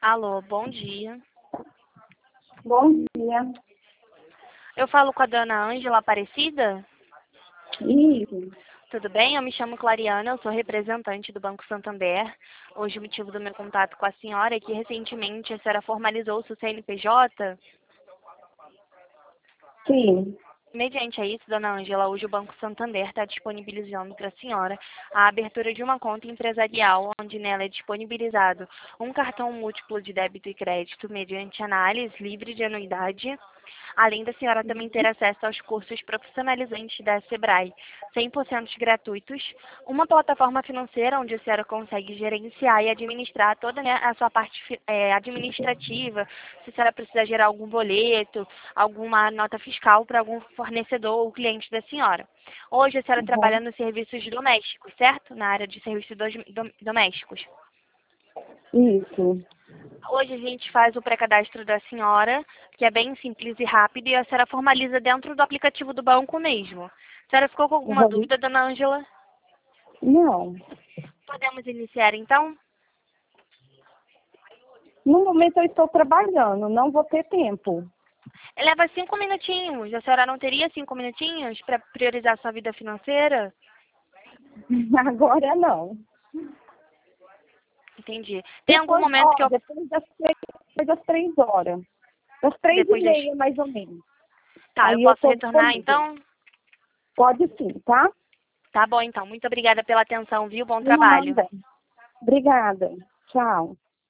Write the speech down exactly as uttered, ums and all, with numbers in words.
Alô, bom dia. Bom dia. Eu falo com a dona Ângela Aparecida? Isso. Tudo bem? Eu me chamo Clariana, eu sou representante do Banco Santander. Hoje o motivo do meu contato com a senhora é que recentemente a senhora formalizou o seu C N P J. Sim. Mediante a isso, dona Ângela, hoje o Banco Santander está disponibilizando para a senhora a abertura de uma conta empresarial, onde nela é disponibilizado um cartão múltiplo de débito e crédito mediante análise livre de anuidade, além da senhora também ter acesso aos cursos profissionalizantes da Sebrae, cem por cento gratuitos, uma plataforma financeira onde a senhora consegue gerenciar e administrar toda, né, a sua parte fi- eh, administrativa, se a senhora precisa gerar algum boleto, alguma nota fiscal para algum fornecedor ou cliente da senhora. Hoje a senhora trabalha Uhum. nos serviços domésticos, certo? Na área de serviços dos- dom- domésticos. Isso. Hoje a gente faz o pré-cadastro da senhora, que é bem simples e rápido, e a senhora formaliza dentro do aplicativo do banco mesmo. A senhora ficou com alguma Uhum. dúvida, dona Ângela? Não. Podemos iniciar então? No momento eu estou trabalhando, não vou ter tempo. Leva cinco minutinhos. A senhora não teria cinco minutinhos para priorizar sua vida financeira? Agora não. Entendi. Tem algum Depois, momento que ó, eu... depois das três, depois das três horas. Das três e Depois das... meia, mais ou menos. Tá, eu Aí eu posso estou retornar disponível. então? Pode sim, tá? Tá bom então. Muito obrigada pela atenção, viu? Bom trabalho. Nada. Obrigada. Tchau.